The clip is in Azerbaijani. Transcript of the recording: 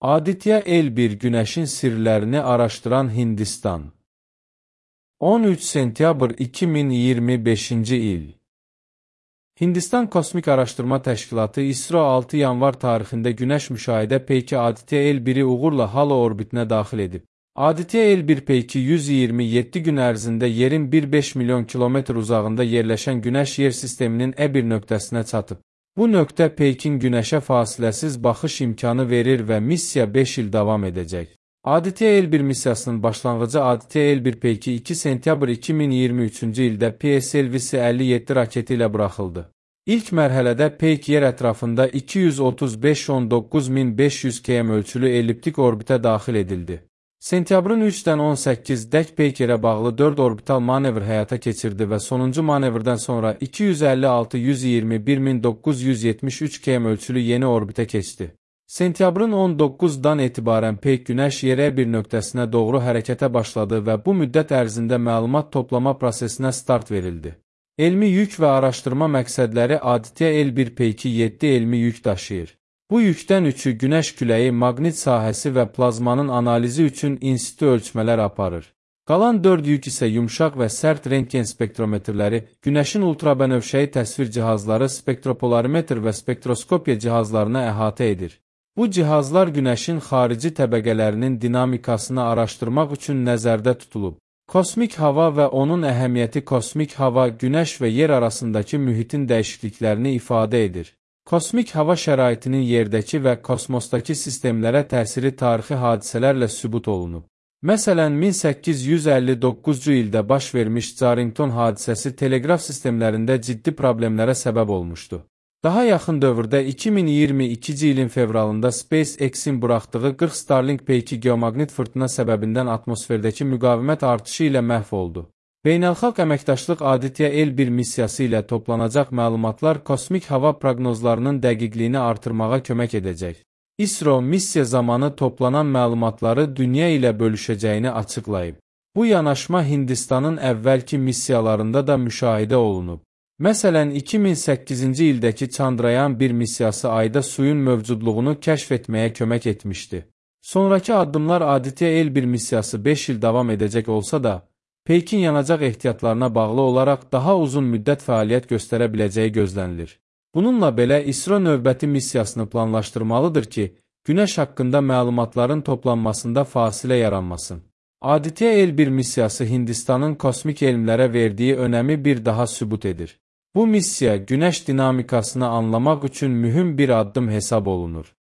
Aditya L1 Günəşin sirlərini araşdıran Hindistan. 13 sentyabr 2025-ci il. Hindistan Kosmik Araşdırma Təşkilatı İSRO 6 yanvar tarixində Günəş müşahidə peyki Aditya L1-i uğurla halo orbitinə daxil edib. Aditya L1 peyki 127 gün ərzində yerin 1,5 milyon kilometr uzağında yerləşən Günəş yer sisteminin E1 nöqtəsinə çatıb. Bu nöqtə peykin Günəşə fasiləsiz baxış imkanı verir və missiya 5 il davam edəcək. Aditya L1 missiyasının başlanğıcı Aditya L1 peyki 2 sentyabr 2023-cü ildə PSLV-57 raketi ilə buraxıldı. İlk mərhələdə peyk yer ətrafında 235-19500 km ölçülü elliptik orbitə daxil edildi. Sentyabrın 3-dən 18-dək peyk yerə bağlı 4 orbital manevr həyata keçirdi və sonuncu manevrdən sonra 256-121-973 km ölçülü yeni orbitə keçdi. Sentyabrın 19-dan etibarən peyk Günəş yerə bir nöqtəsinə doğru hərəkətə başladı və bu müddət ərzində məlumat toplama prosesinə start verildi. Elmi yük və araşdırma məqsədləri Aditya L1 peyki 7 elmi yük daşıyır. Bu yükdən 3-ü Günəş küləyi, maqnit sahəsi və plazmanın analizi üçün insitu ölçmələr aparır. Qalan 4 yük isə yumşaq və sərt rentgen spektrometrləri, Günəşin ultrabənövşəyi təsvir cihazları, spektropolarimetr və spektroskopiya cihazlarına əhatə edir. Bu cihazlar Günəşin xarici təbəqələrinin dinamikasını araşdırmaq üçün nəzərdə tutulub. Kosmik hava və onun əhəmiyyəti kosmik hava, Günəş və yer arasındakı mühitin dəyişikliklərini ifadə edir. Kosmik hava şəraitinin yerdəki və kosmosdakı sistemlərə təsiri tarixi hadisələrlə sübut olunub. Məsələn, 1859-cu ildə baş vermiş Carrington hadisəsi teleqraf sistemlərində ciddi problemlərə səbəb olmuşdu. Daha yaxın dövrdə 2022-ci ilin fevralında SpaceX-in buraxdığı 40 Starlink peyki geomaqnit fırtına səbəbindən atmosferdəki müqavimət artışı ilə məhv oldu. Beynəlxalq əməkdaşlıq Aditya L1 missiyası ilə toplanacaq məlumatlar kosmik hava proqnozlarının dəqiqliyini artırmağa kömək edəcək. İSRO missiya zamanı toplanan məlumatları dünya ilə bölüşəcəyini açıqlayıb. Bu yanaşma Hindistanın əvvəlki missiyalarında da müşahidə olunub. Məsələn, 2008-ci ildəki Chandrayaan 1 missiyası ayda suyun mövcudluğunu kəşf etməyə kömək etmişdi. Sonrakı addımlar Aditya L1 missiyası 5 il davam edəcək olsa da, peykin yanacaq ehtiyatlarına bağlı olaraq daha uzun müddət fəaliyyət göstərə biləcəyi gözlənilir. Bununla belə İSRO növbəti missiyasını planlaşdırmalıdır ki, Günəş haqqında məlumatların toplanmasında fasilə yaranmasın. Aditya L1 missiyası Hindistanın kosmik elmlərə verdiyi önəmi bir daha sübut edir. Bu missiya Günəş dinamikasını anlamaq üçün mühüm bir addım hesab olunur.